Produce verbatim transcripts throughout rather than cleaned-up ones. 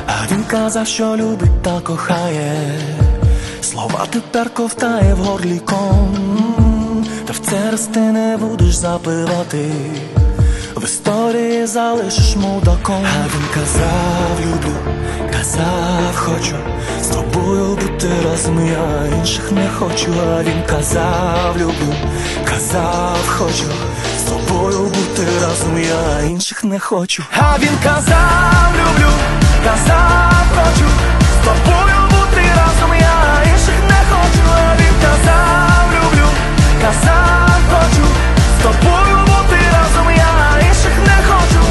А він казав, що любить та кохає, слова тепер ковтає в горлі ком. Та в це раз ти не будеш запивати, в історії залишиш мудаком. А він казав, люблю, казав, хочу з тобою бути разом, я інших не хочу. А він казав, люблю, казав, хочу з тобою бути разом, я інших не хочу. А він казав, люблю, казав, хочу з тобою бути разом, я інших не хочу. А він казав, люблю, казав, хочу з тобою бути разом, я інших не хочу.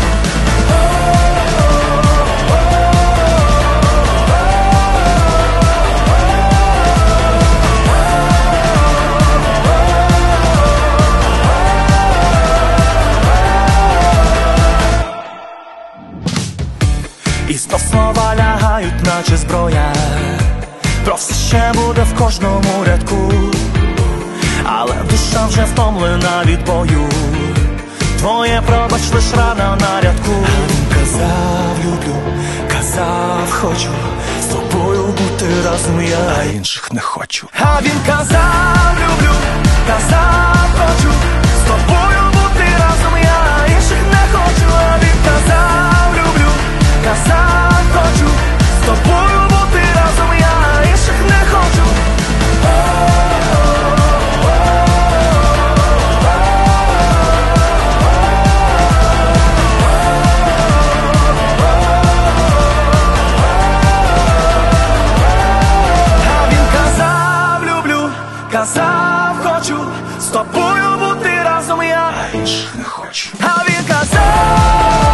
І знов слова лягають, наче зброя, про все ще буде в кожному рядку, але душа вже втомлена від бою, твоє пробач лиш рана на рядку. А він казав, люблю, казав, хочу з тобою бути разом, я інших не хочу. А він казав, люблю, казав, хочу з тобою бути разом, я інших не хочу. А він казав, люблю, казав, хочу з тобою бути разом, я інших не хочу. А він казав, люблю, казав, хочу з тобою бути разом, я інших не хочу. А він казав